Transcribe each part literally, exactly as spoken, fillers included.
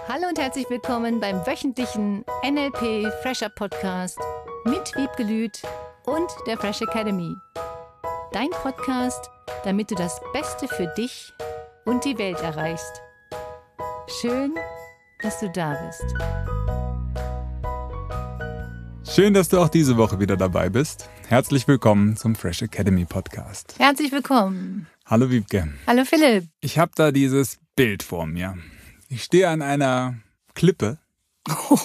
Hallo und herzlich willkommen beim wöchentlichen N L P Fresher Podcast mit Wiebke Lüth und der Fresh Academy. Dein Podcast, damit du das Beste für dich und die Welt erreichst. Schön, dass du da bist. Schön, dass du auch diese Woche wieder dabei bist. Herzlich willkommen zum Fresh Academy Podcast. Herzlich willkommen. Hallo Wiebke. Hallo Philipp. Ich habe da dieses Bild vor mir. Ich stehe an einer Klippe. Oh.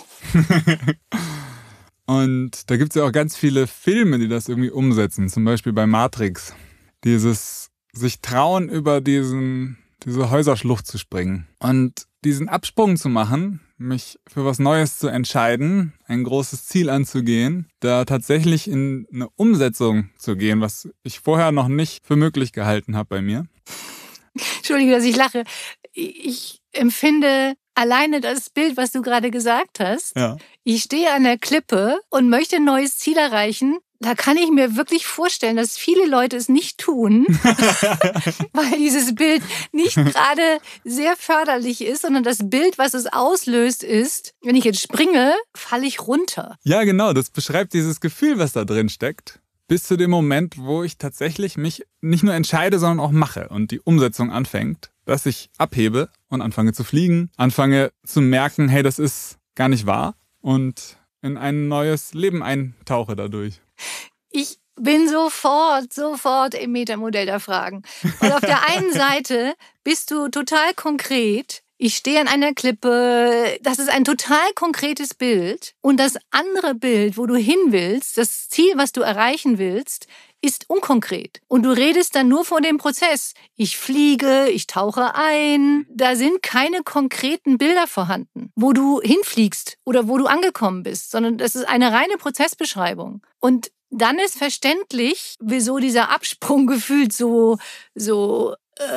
Und da gibt es ja auch ganz viele Filme, die das irgendwie umsetzen. Zum Beispiel bei Matrix. Dieses sich trauen, über diesen, diese Häuserschlucht zu springen. Und diesen Absprung zu machen, mich für was Neues zu entscheiden, ein großes Ziel anzugehen, da tatsächlich in eine Umsetzung zu gehen, was ich vorher noch nicht für möglich gehalten habe bei mir. Entschuldige, dass ich lache. Ich empfinde alleine das Bild, was du gerade gesagt hast. Ja. Ich stehe an der Klippe und möchte ein neues Ziel erreichen. Da kann ich mir wirklich vorstellen, dass viele Leute es nicht tun, weil dieses Bild nicht gerade sehr förderlich ist, sondern das Bild, was es auslöst, ist, wenn ich jetzt springe, falle ich runter. Ja, genau. Das beschreibt dieses Gefühl, was da drin steckt. Bis zu dem Moment, wo ich tatsächlich mich nicht nur entscheide, sondern auch mache und die Umsetzung anfängt, dass ich abhebe und anfange zu fliegen, anfange zu merken, hey, das ist gar nicht wahr und in ein neues Leben eintauche dadurch. Ich bin sofort, sofort im Metamodell der Fragen. Und auf der einen Seite bist du total konkret. Ich stehe an einer Klippe. Das ist ein total konkretes Bild. Und das andere Bild, wo du hin willst, das Ziel, was du erreichen willst, ist unkonkret. Und du redest dann nur von dem Prozess. Ich fliege, ich tauche ein. Da sind keine konkreten Bilder vorhanden, wo du hinfliegst oder wo du angekommen bist, sondern das ist eine reine Prozessbeschreibung. Und dann ist verständlich, wieso dieser Absprung gefühlt so, so,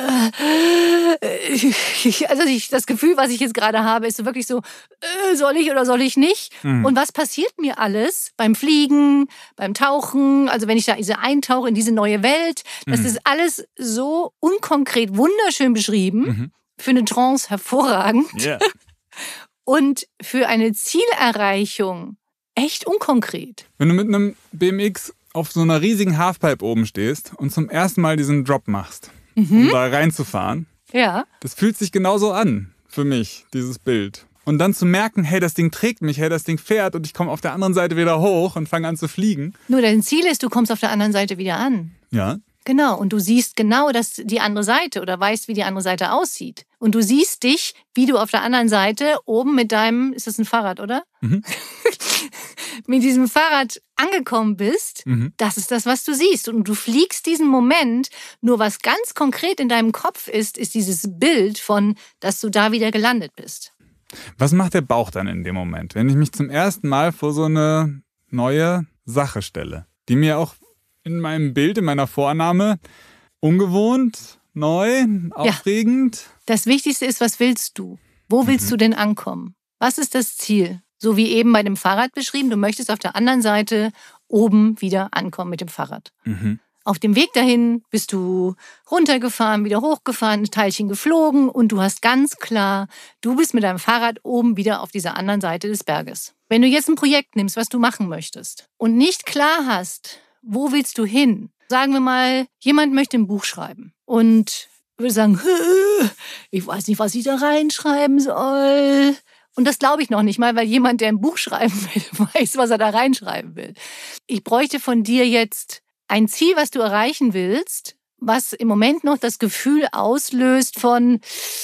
äh, also ich, das Gefühl, was ich jetzt gerade habe, ist so wirklich so, äh, soll ich oder soll ich nicht? Mhm. Und was passiert mir alles beim Fliegen, beim Tauchen, also wenn ich da diese eintauche in diese neue Welt, das mhm. ist alles so unkonkret, wunderschön beschrieben, mhm. für eine Trance hervorragend Yeah. und für eine Zielerreichung echt unkonkret. Wenn du mit einem B M X auf so einer riesigen Halfpipe oben stehst und zum ersten Mal diesen Drop machst, mhm. um da reinzufahren, ja. das fühlt sich genauso an für mich, dieses Bild. Und dann zu merken, hey, das Ding trägt mich, hey, das Ding fährt und ich komme auf der anderen Seite wieder hoch und fange an zu fliegen. Nur dein Ziel ist, du kommst auf der anderen Seite wieder an. Ja. Genau, und du siehst genau das, die andere Seite oder weißt, wie die andere Seite aussieht. Und du siehst dich, wie du auf der anderen Seite oben mit deinem, ist das ein Fahrrad, oder? Mhm. mit diesem Fahrrad angekommen bist. Mhm. Das ist das, was du siehst. Und du fliegst diesen Moment. Nur was ganz konkret in deinem Kopf ist, ist dieses Bild von, dass du da wieder gelandet bist. Was macht der Bauch dann in dem Moment, wenn ich mich zum ersten Mal vor so eine neue Sache stelle, die mir auch in meinem Bild, in meiner Vorannahme ungewohnt, neu, aufregend? Ja. Das Wichtigste ist, was willst du? Wo willst mhm. du denn ankommen? Was ist das Ziel? So wie eben bei dem Fahrrad beschrieben, du möchtest auf der anderen Seite oben wieder ankommen mit dem Fahrrad. Mhm. Auf dem Weg dahin bist du runtergefahren, wieder hochgefahren, ein Teilchen geflogen und du hast ganz klar, du bist mit deinem Fahrrad oben wieder auf dieser anderen Seite des Berges. Wenn du jetzt ein Projekt nimmst, was du machen möchtest und nicht klar hast, wo willst du hin? Sagen wir mal, jemand möchte ein Buch schreiben und würde sagen, ich weiß nicht, was ich da reinschreiben soll. Und das glaube ich noch nicht mal, weil jemand, der ein Buch schreiben will, weiß, was er da reinschreiben will. Ich bräuchte von dir jetzt ein Ziel, was du erreichen willst, was im Moment noch das Gefühl auslöst von,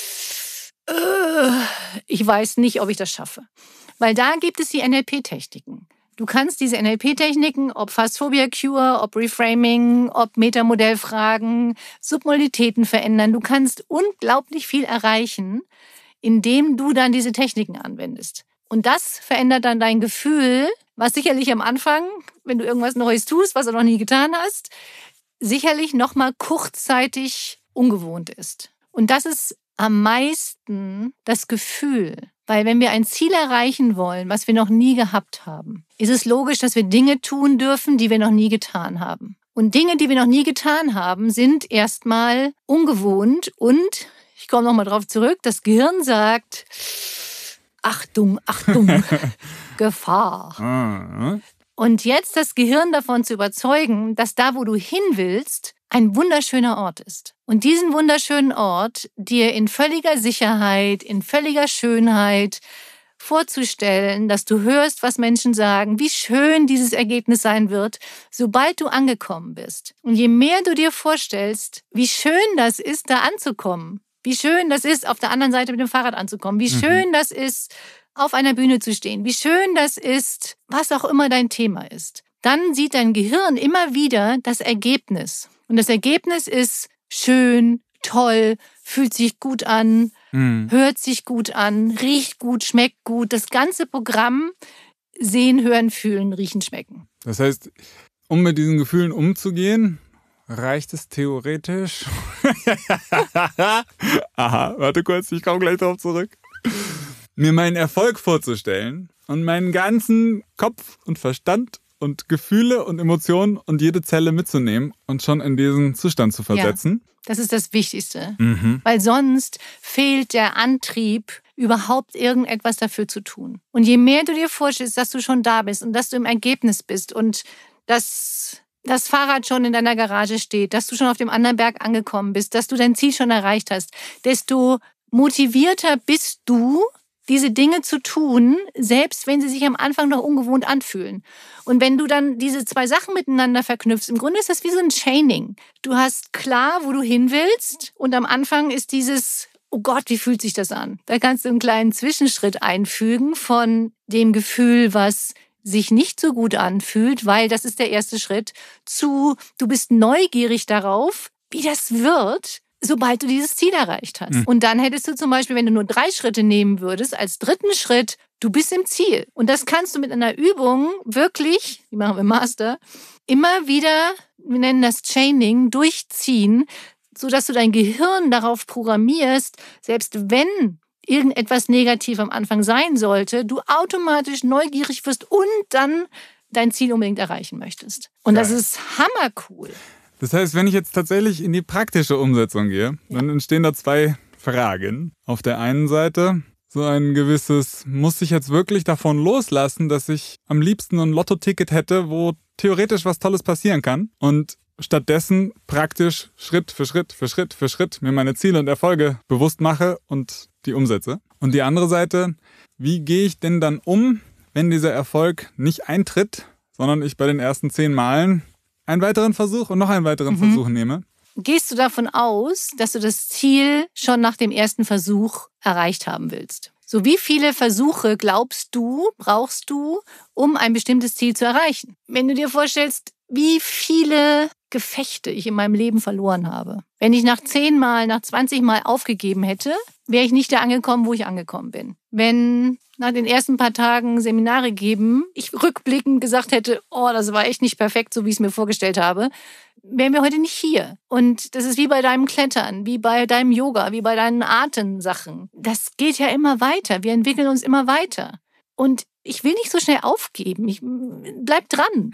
ich weiß nicht, ob ich das schaffe. Weil da gibt es die N L P-Techniken. Du kannst diese N L P-Techniken, ob Fast-Phobia-Cure, ob Reframing, ob Metamodellfragen, Submodalitäten verändern. Du kannst unglaublich viel erreichen, indem du dann diese Techniken anwendest. Und das verändert dann dein Gefühl, was sicherlich am Anfang, wenn du irgendwas Neues tust, was du noch nie getan hast, sicherlich nochmal kurzzeitig ungewohnt ist. Und das ist am meisten das Gefühl. Weil wenn wir ein Ziel erreichen wollen, was wir noch nie gehabt haben, ist es logisch, dass wir Dinge tun dürfen, die wir noch nie getan haben. Und Dinge, die wir noch nie getan haben, sind erstmal ungewohnt und, ich komme nochmal drauf zurück, das Gehirn sagt, Achtung, Achtung, Gefahr. Ah. Und jetzt das Gehirn davon zu überzeugen, dass da, wo du hin willst, ein wunderschöner Ort ist. Und diesen wunderschönen Ort dir in völliger Sicherheit, in völliger Schönheit vorzustellen, dass du hörst, was Menschen sagen, wie schön dieses Ergebnis sein wird, sobald du angekommen bist. Und je mehr du dir vorstellst, wie schön das ist, da anzukommen, wie schön das ist, auf der anderen Seite mit dem Fahrrad anzukommen, wie schön mhm. das ist, auf einer Bühne zu stehen, wie schön das ist, was auch immer dein Thema ist, dann sieht dein Gehirn immer wieder das Ergebnis. Und das Ergebnis ist schön, toll, fühlt sich gut an, mhm. hört sich gut an, riecht gut, schmeckt gut. Das ganze Programm sehen, hören, fühlen, riechen, schmecken. Das heißt, um mit diesen Gefühlen umzugehen, reicht es theoretisch? Aha, warte kurz, ich komme gleich drauf zurück. Mir meinen Erfolg vorzustellen und meinen ganzen Kopf und Verstand und Gefühle und Emotionen und jede Zelle mitzunehmen und schon in diesen Zustand zu versetzen. Ja, das ist das Wichtigste. Mhm. Weil sonst fehlt der Antrieb, überhaupt irgendetwas dafür zu tun. Und je mehr du dir vorstellst, dass du schon da bist und dass du im Ergebnis bist und dass das Fahrrad schon in deiner Garage steht, dass du schon auf dem anderen Berg angekommen bist, dass du dein Ziel schon erreicht hast, desto motivierter bist du, diese Dinge zu tun, selbst wenn sie sich am Anfang noch ungewohnt anfühlen. Und wenn du dann diese zwei Sachen miteinander verknüpfst, im Grunde ist das wie so ein Chaining. Du hast klar, wo du hin willst und am Anfang ist dieses, oh Gott, wie fühlt sich das an? Da kannst du einen kleinen Zwischenschritt einfügen von dem Gefühl, was sich nicht so gut anfühlt, weil das ist der erste Schritt, zu, du bist neugierig darauf, wie das wird, sobald du dieses Ziel erreicht hast. Mhm. Und dann hättest du zum Beispiel, wenn du nur drei Schritte nehmen würdest, als dritten Schritt, du bist im Ziel. Und das kannst du mit einer Übung wirklich, die machen wir im Master, immer wieder, wir nennen das Chaining, durchziehen, sodass du dein Gehirn darauf programmierst, selbst wenn irgendetwas negativ am Anfang sein sollte, du automatisch neugierig wirst und dann dein Ziel unbedingt erreichen möchtest. Und Geil. Das ist hammercool. Das heißt, wenn ich jetzt tatsächlich in die praktische Umsetzung gehe, ja. dann entstehen da zwei Fragen. Auf der einen Seite so ein gewisses, muss ich jetzt wirklich davon loslassen, dass ich am liebsten ein Lotto-Ticket hätte, wo theoretisch was Tolles passieren kann und stattdessen praktisch Schritt für Schritt für Schritt für Schritt mir meine Ziele und Erfolge bewusst mache und die umsetze. Und die andere Seite, wie gehe ich denn dann um, wenn dieser Erfolg nicht eintritt, sondern ich bei den ersten zehn Malen einen weiteren Versuch und noch einen weiteren mhm. Versuch nehme? Gehst du davon aus, dass du das Ziel schon nach dem ersten Versuch erreicht haben willst? So wie viele Versuche glaubst du, brauchst du, um ein bestimmtes Ziel zu erreichen? Wenn du dir vorstellst, wie viele Gefechte ich in meinem Leben verloren habe. Wenn ich nach zehn Mal, nach zwanzig Mal aufgegeben hätte, wäre ich nicht da angekommen, wo ich angekommen bin. Wenn nach den ersten paar Tagen Seminare geben, ich rückblickend gesagt hätte, oh, das war echt nicht perfekt, so wie ich es mir vorgestellt habe, wären wir heute nicht hier. Und das ist wie bei deinem Klettern, wie bei deinem Yoga, wie bei deinen Atemsachen. Das geht ja immer weiter. Wir entwickeln uns immer weiter. Und ich will nicht so schnell aufgeben. Ich bleib dran.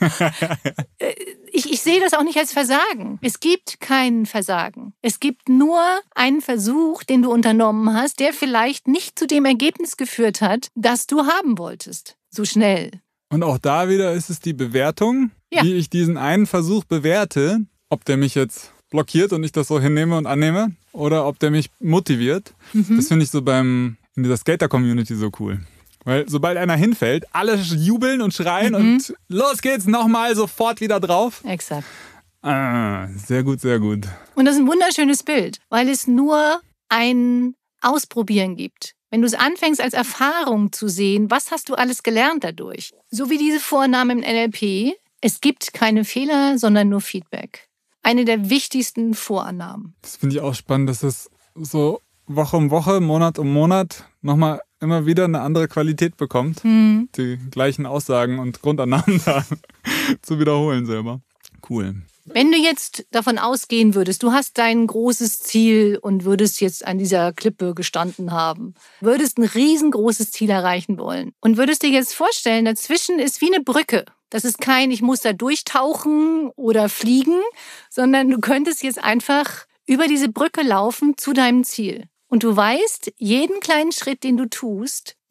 ich, ich sehe das auch nicht als Versagen. Es gibt kein Versagen. Es gibt nur einen Versuch, den du unternommen hast, der vielleicht nicht zu dem Ergebnis geführt hat, das du haben wolltest. So schnell. Und auch da wieder ist es die Bewertung, ja. wie ich diesen einen Versuch bewerte, ob der mich jetzt blockiert und ich das so hinnehme und annehme oder ob der mich motiviert. Mhm. Das finde ich so beim in dieser Skater-Community so cool. Weil sobald einer hinfällt, alle jubeln und schreien mhm. und los geht's, nochmal sofort wieder drauf. Exakt. Ah, sehr gut, sehr gut. Und das ist ein wunderschönes Bild, weil es nur ein Ausprobieren gibt. Wenn du es anfängst als Erfahrung zu sehen, was hast du alles gelernt dadurch? So wie diese Vorname im N L P, es gibt keine Fehler, sondern nur Feedback. Eine der wichtigsten Vorannahmen. Das finde ich auch spannend, dass es so Woche um Woche, Monat um Monat nochmal immer wieder eine andere Qualität bekommt, hm. die gleichen Aussagen und Grundannahmen da zu wiederholen selber. Cool. Wenn du jetzt davon ausgehen würdest, du hast dein großes Ziel und würdest jetzt an dieser Klippe gestanden haben, würdest ein riesengroßes Ziel erreichen wollen und würdest dir jetzt vorstellen, dazwischen ist wie eine Brücke. Das ist kein, ich muss da durchtauchen oder fliegen, sondern du könntest jetzt einfach über diese Brücke laufen zu deinem Ziel. Und du weißt, jeden kleinen Schritt, den du tust,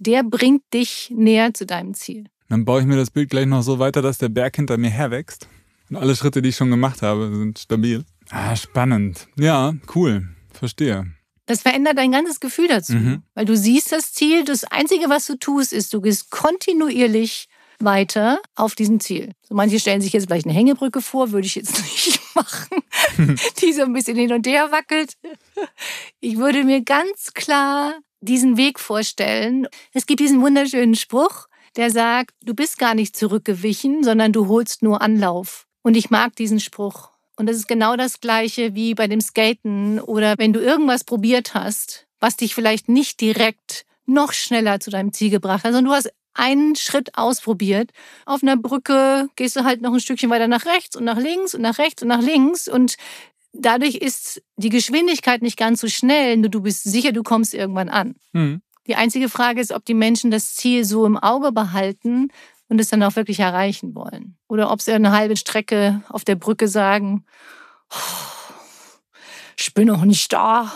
der bringt dich näher zu deinem Ziel. Dann baue ich mir das Bild gleich noch so weiter, dass der Berg hinter mir herwächst. Und alle Schritte, die ich schon gemacht habe, sind stabil. Ah, spannend. Ja, cool. Verstehe. Das verändert dein ganzes Gefühl dazu. Mhm. Weil du siehst das Ziel. Das Einzige, was du tust, ist, du gehst kontinuierlich weiter auf diesem Ziel. So, manche stellen sich jetzt vielleicht eine Hängebrücke vor, würde ich jetzt nicht machen, die so ein bisschen hin und her wackelt. Ich würde mir ganz klar diesen Weg vorstellen. Es gibt diesen wunderschönen Spruch, der sagt, du bist gar nicht zurückgewichen, sondern du holst nur Anlauf. Und ich mag diesen Spruch. Und das ist genau das Gleiche wie bei dem Skaten oder wenn du irgendwas probiert hast, was dich vielleicht nicht direkt noch schneller zu deinem Ziel gebracht hat, sondern du hast einen Schritt ausprobiert. Auf einer Brücke gehst du halt noch ein Stückchen weiter nach rechts und nach links und nach rechts und nach links und dadurch ist die Geschwindigkeit nicht ganz so schnell, nur du bist sicher, du kommst irgendwann an. Mhm. Die einzige Frage ist, ob die Menschen das Ziel so im Auge behalten und es dann auch wirklich erreichen wollen. Oder ob sie eine halbe Strecke auf der Brücke sagen, oh, ich bin noch nicht da,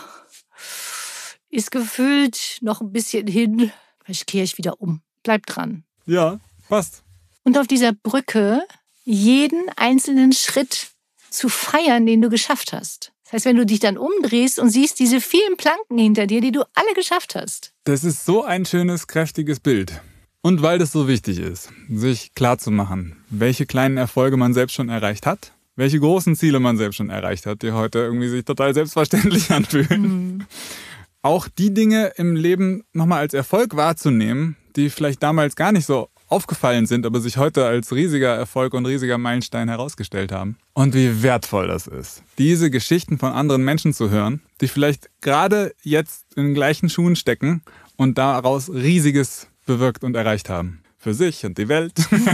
ist gefühlt noch ein bisschen hin, vielleicht kehre ich wieder um. Bleib dran. Ja, passt. Und auf dieser Brücke jeden einzelnen Schritt zu feiern, den du geschafft hast. Das heißt, wenn du dich dann umdrehst und siehst diese vielen Planken hinter dir, die du alle geschafft hast. Das ist so ein schönes, kräftiges Bild. Und weil das so wichtig ist, sich klarzumachen, welche kleinen Erfolge man selbst schon erreicht hat, welche großen Ziele man selbst schon erreicht hat, die heute irgendwie sich total selbstverständlich anfühlen. Mhm. Auch die Dinge im Leben nochmal als Erfolg wahrzunehmen, die vielleicht damals gar nicht so aufgefallen sind, aber sich heute als riesiger Erfolg und riesiger Meilenstein herausgestellt haben. Und wie wertvoll das ist, diese Geschichten von anderen Menschen zu hören, die vielleicht gerade jetzt in den gleichen Schuhen stecken und daraus Riesiges bewirkt und erreicht haben. Für sich und die Welt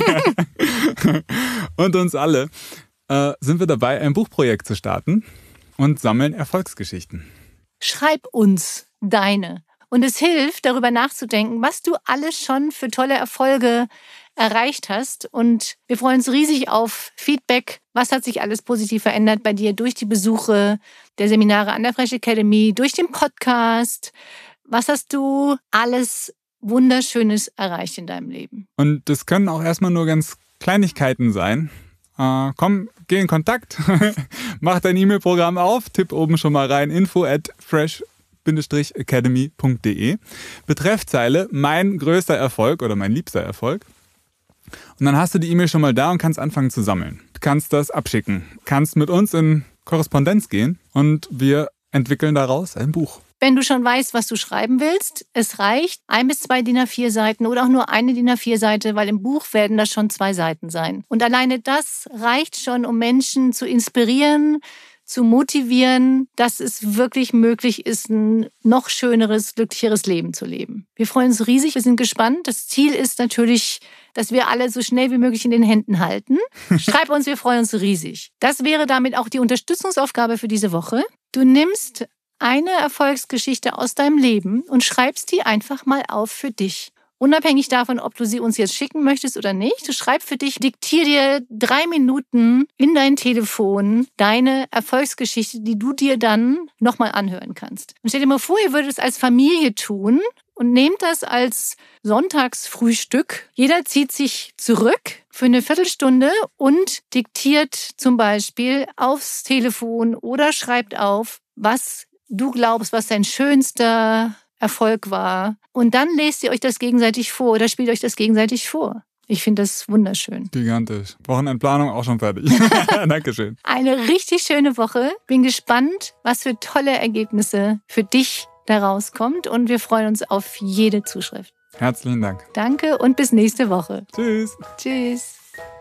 und uns alle äh, sind wir dabei, ein Buchprojekt zu starten und sammeln Erfolgsgeschichten. Schreib uns deine. Und es hilft, darüber nachzudenken, was du alles schon für tolle Erfolge erreicht hast. Und wir freuen uns riesig auf Feedback. Was hat sich alles positiv verändert bei dir durch die Besuche der Seminare an der Fresh Academy, durch den Podcast? Was hast du alles Wunderschönes erreicht in deinem Leben? Und das können auch erstmal nur ganz Kleinigkeiten sein. Äh, komm, geh in Kontakt, mach dein E-Mail-Programm auf, tipp oben schon mal rein, info at fresh academy punkt de. Betreffzeile mein größter Erfolg oder mein liebster Erfolg. Und dann hast du die E-Mail schon mal da und kannst anfangen zu sammeln. Du kannst das abschicken, kannst mit uns in Korrespondenz gehen und wir entwickeln daraus ein Buch. Wenn du schon weißt, was du schreiben willst, es reicht ein bis zwei D I N A vier Seiten oder auch nur eine D I N A vier Seite, weil im Buch werden das schon zwei Seiten sein. Und alleine das reicht schon, um Menschen zu inspirieren, zu motivieren, dass es wirklich möglich ist, ein noch schöneres, glücklicheres Leben zu leben. Wir freuen uns riesig, wir sind gespannt. Das Ziel ist natürlich, dass wir alle so schnell wie möglich in den Händen halten. Schreib uns, wir freuen uns riesig. Das wäre damit auch die Unterstützungsaufgabe für diese Woche. Du nimmst eine Erfolgsgeschichte aus deinem Leben und schreibst die einfach mal auf für dich. Unabhängig davon, ob du sie uns jetzt schicken möchtest oder nicht, du schreib für dich, diktier dir drei Minuten in dein Telefon deine Erfolgsgeschichte, die du dir dann nochmal anhören kannst. Und stell dir mal vor, ihr würdet es als Familie tun und nehmt das als Sonntagsfrühstück. Jeder zieht sich zurück für eine Viertelstunde und diktiert zum Beispiel aufs Telefon oder schreibt auf, was du glaubst, was dein schönster Erfolg war. Und dann lest ihr euch das gegenseitig vor oder spielt euch das gegenseitig vor. Ich finde das wunderschön. Gigantisch. Wochenendplanung auch schon fertig. Dankeschön. Eine richtig schöne Woche. Bin gespannt, was für tolle Ergebnisse für dich da rauskommt. Und wir freuen uns auf jede Zuschrift. Herzlichen Dank. Danke und bis nächste Woche. Tschüss. Tschüss.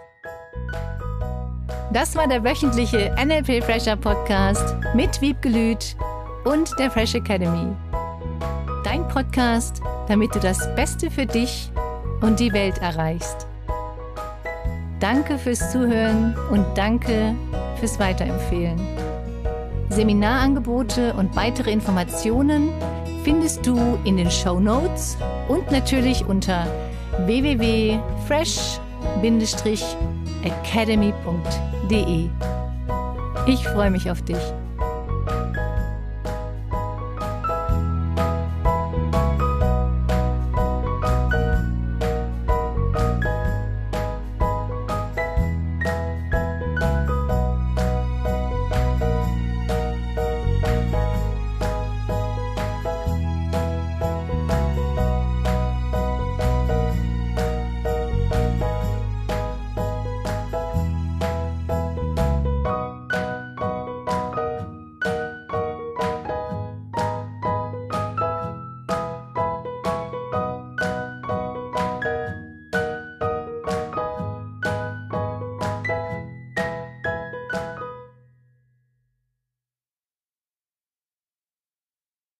Das war der wöchentliche N L P Fresher Podcast mit Wiebke Lüth und der Fresh Academy. Dein Podcast, damit du das Beste für dich und die Welt erreichst. Danke fürs Zuhören und danke fürs Weiterempfehlen. Seminarangebote und weitere Informationen findest du in den Shownotes und natürlich unter w w w punkt fresh academy punkt de. Ich freue mich auf dich.